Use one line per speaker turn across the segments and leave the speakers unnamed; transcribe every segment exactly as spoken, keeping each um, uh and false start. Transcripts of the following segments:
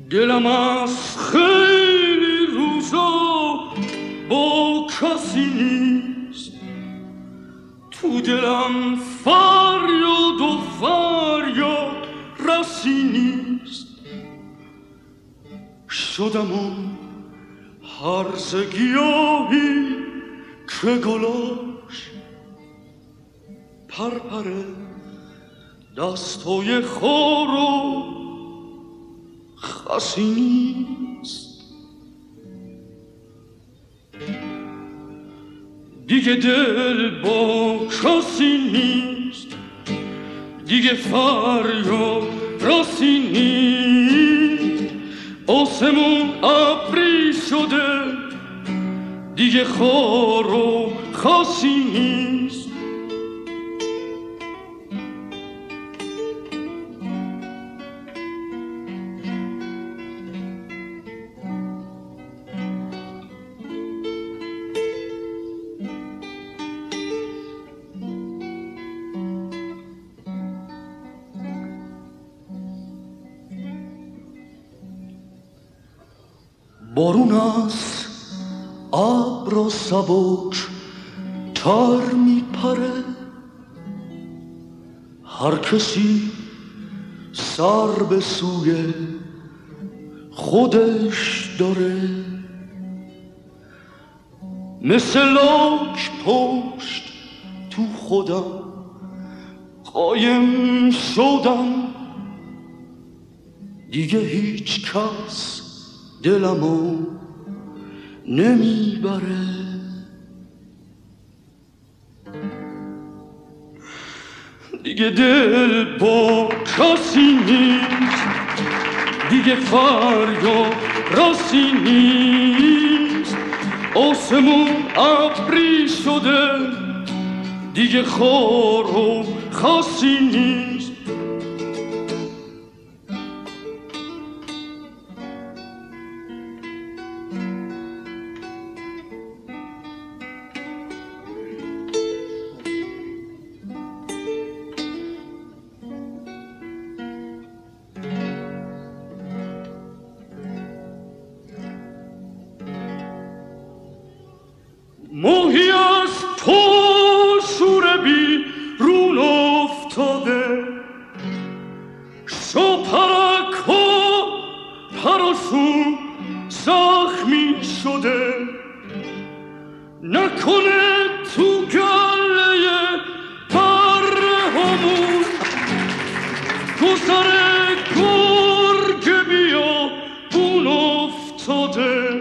دلم از خیلی روزا با کسی نیست، تو دلم فریاد و فریاد رسی نیست. شدم اون هرزه گیاهی که گلاش پرپره دستای خار و خسی نیست. دیگه دل با کسی نیست، دیگه فریاد راسی نیست. آسمون ابری شده، دیگه خار و خسی نیست. بارون از ابر و سبک تر میپره، هر کسی سر به سوی خودش داره. مثل لاک پشت تو خودم قایم شدم، دیگه هیچ کس دلمو نمیبره. دیگه دل با کسی نیست، دیگه فریاد راسی نیست. آسمون ابری شده، دیگه خار و خسی نیست. ماهی از تو شور بیرون افتاده، شاپرک ها پراشون زخمی شده. نکنه تو گله بره همون گذر گرگ بیا بون افتاده.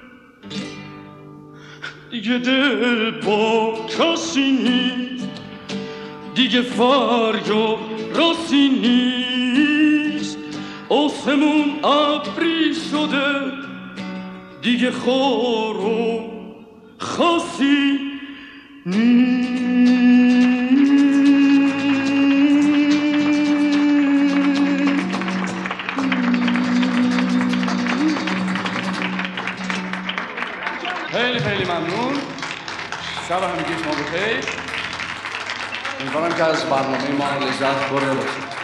دیگه دل با کسی نیست، دیگه فریاد راسی نیست. آسمون ابری شده، دیگه خار و خسی نیست.
خیلی خیلی ممنون. شب همگی شما بخیر. امیدوارم که از برنامه ما لذت برده باشید.